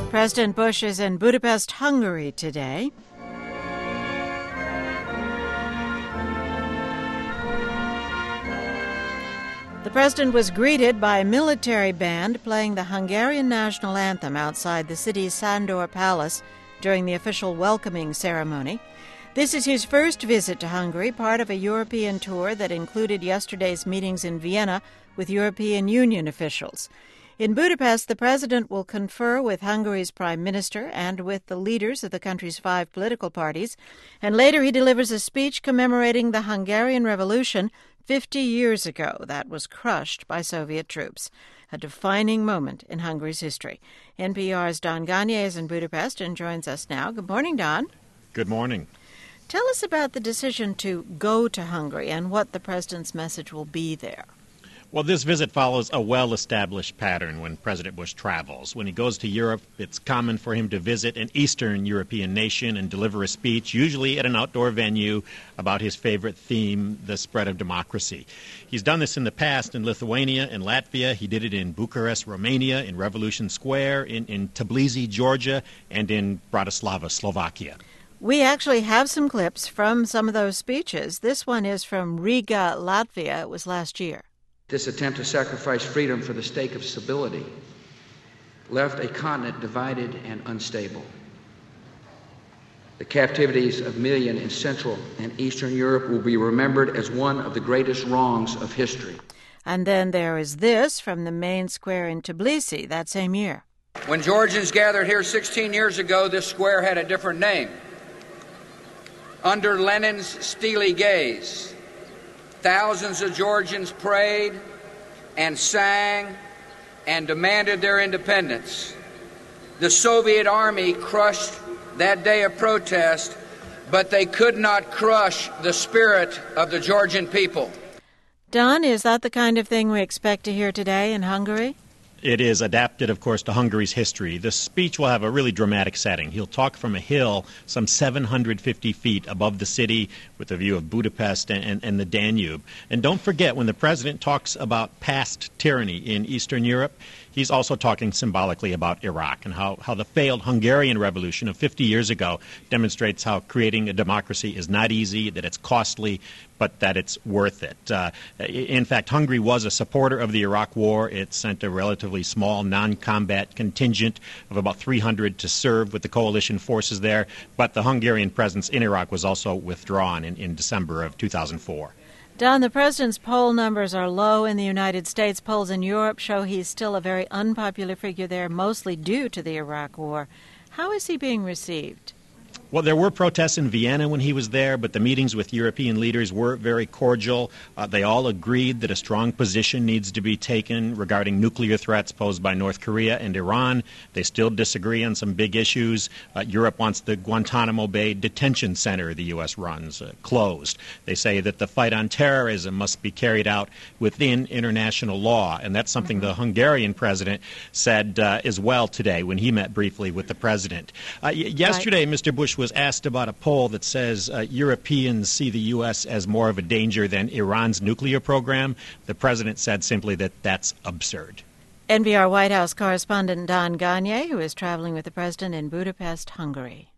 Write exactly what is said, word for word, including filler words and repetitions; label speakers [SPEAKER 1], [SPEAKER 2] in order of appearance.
[SPEAKER 1] President Bush is in Budapest, Hungary today. The president was greeted by a military band playing the Hungarian national anthem outside the city's Sandor Palace during the official welcoming ceremony. This is his first visit to Hungary, part of a European tour that included yesterday's meetings in Vienna with European Union officials. In Budapest, the president will confer with Hungary's prime minister and with the leaders of the country's five political parties, and later he delivers a speech commemorating the Hungarian Revolution fifty years ago that was crushed by Soviet troops, a defining moment in Hungary's history. N P R's Don Gonyea is in Budapest and joins us now. Good morning, Don.
[SPEAKER 2] Good morning.
[SPEAKER 1] Tell us about the decision to go to Hungary and what the president's message will be there.
[SPEAKER 2] Well, this visit follows a well-established pattern when President Bush travels. When he goes to Europe, it's common for him to visit an Eastern European nation and deliver a speech, usually at an outdoor venue, about his favorite theme, the spread of democracy. He's done this in the past in Lithuania and Latvia. He did it in Bucharest, Romania, in Revolution Square, in, in Tbilisi, Georgia, and in Bratislava, Slovakia.
[SPEAKER 1] We actually have some clips from some of those speeches. This one is from Riga, Latvia. It was last year.
[SPEAKER 3] This attempt to sacrifice freedom for the sake of stability left a continent divided and unstable. The captivities of millions in Central and Eastern Europe will be remembered as one of the greatest wrongs of history.
[SPEAKER 1] And then there is this from the main square in Tbilisi that same year.
[SPEAKER 4] When Georgians gathered here sixteen years ago, this square had a different name. Under Lenin's steely gaze, thousands of Georgians prayed and sang and demanded their independence. The Soviet army crushed that day of protest, but they could not crush the spirit of the Georgian people.
[SPEAKER 1] Don, is that the kind of thing we expect to hear today in Hungary?
[SPEAKER 2] It is adapted, of course, to Hungary's history. The speech will have a really dramatic setting. He'll talk from a hill some seven hundred fifty feet above the city with a view of Budapest and, and, and the Danube. And don't forget, when the president talks about past tyranny in Eastern Europe, he's also talking symbolically about Iraq and how, how the failed Hungarian Revolution of fifty years ago demonstrates how creating a democracy is not easy, that it's costly, but that it's worth it. Uh, in fact, Hungary was a supporter of the Iraq War. It sent a relatively small non-combat contingent of about three hundred to serve with the coalition forces there, but the Hungarian presence in Iraq was also withdrawn in, in December of two thousand four.
[SPEAKER 1] Don, the president's poll numbers are low in the United States. Polls in Europe show he's still a very unpopular figure there, mostly due to the Iraq War. How is he being received?
[SPEAKER 2] Well, there were protests in Vienna when he was there, but the meetings with European leaders were very cordial. Uh, they all agreed that a strong position needs to be taken regarding nuclear threats posed by North Korea and Iran. They still disagree on some big issues. Uh, Europe wants the Guantanamo Bay detention center the U S runs uh, closed. They say that the fight on terrorism must be carried out within international law, and that's something mm-hmm. the Hungarian president said uh, as well today when he met briefly with the president. Uh, y- yesterday, right. Mister Bush was asked about a poll that says uh, Europeans see the U S as more of a danger than Iran's nuclear program. The president said simply that that's absurd.
[SPEAKER 1] N P R White House correspondent Don Gonyea, who is traveling with the president in Budapest, Hungary.